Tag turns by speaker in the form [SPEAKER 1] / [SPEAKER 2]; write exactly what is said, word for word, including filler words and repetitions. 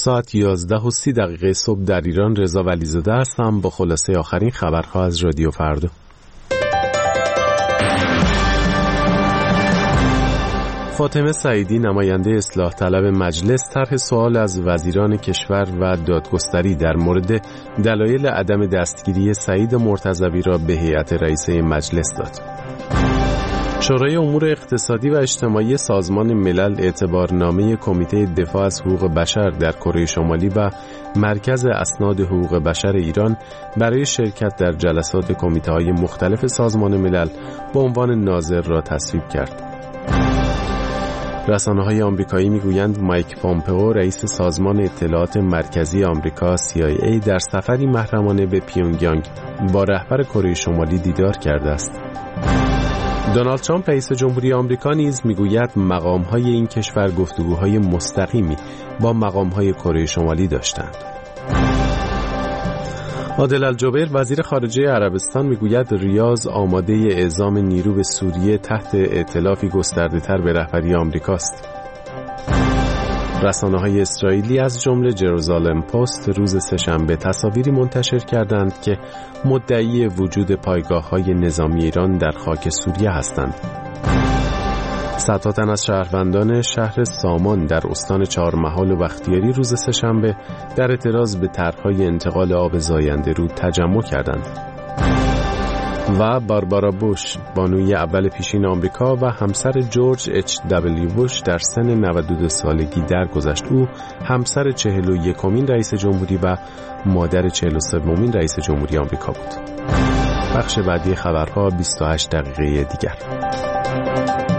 [SPEAKER 1] ساعت یازده و سی دقیقه صبح در ایران. رضا ولیزاده هستم با خلاصه آخرین خبرها از رادیو فردا. فاطمه سعیدی نماینده اصلاح طلب مجلس طرح سوال از وزیران کشور و دادگستری در مورد دلایل عدم دستگیری سعید مرتضوی را به هیئت رئیسه مجلس داد. شورای امور اقتصادی و اجتماعی سازمان ملل اعتبارنامه کمیته دفاع از حقوق بشر در کره شمالی و مرکز اسناد حقوق بشر ایران برای شرکت در جلسات کمیته‌های مختلف سازمان ملل به عنوان ناظر را تصویب کرد. رسانه‌های آمریکایی می‌گویند مایک پامپئو رئیس سازمان اطلاعات مرکزی آمریکا سی آی ای در سفری محرمانه به پیونگیانگ با رهبر کره شمالی دیدار کرده است. دونالد ترامپ رئیس جمهوری آمریکا نیز میگوید مقام‌های این کشور گفتگوهای مستقیمی با مقام‌های کره شمالی داشتند. عادل الجبیر وزیر خارجه عربستان میگوید ریاض آماده اعزام نیرو به سوریه تحت ائتلافی گسترده‌تر به رهبری آمریکاست. رسانه‌های اسرائیلی از جمله جروزالم پست روز سه‌شنبه تصاویری منتشر کردند که مدعی وجود پایگاه‌های نظامی ایران در خاک سوریه هستند. صدها تن از شهروندان شهر سامان در استان چهارمحال و بختیاری روز سه‌شنبه در اعتراض به طرح‌های انتقال آب زاینده رود تجمع کردند. و باربارا بوش بانوی اول پیشین آمریکا و همسر جورج اچ دبلیو بوش در سن نود و دو سالگی درگذشت. او همسر چهل و یکمین رئیس جمهوری و مادر چهل و سومین رئیس جمهوری آمریکا بود. بخش بعدی خبرها بیست و هشت دقیقه دیگر.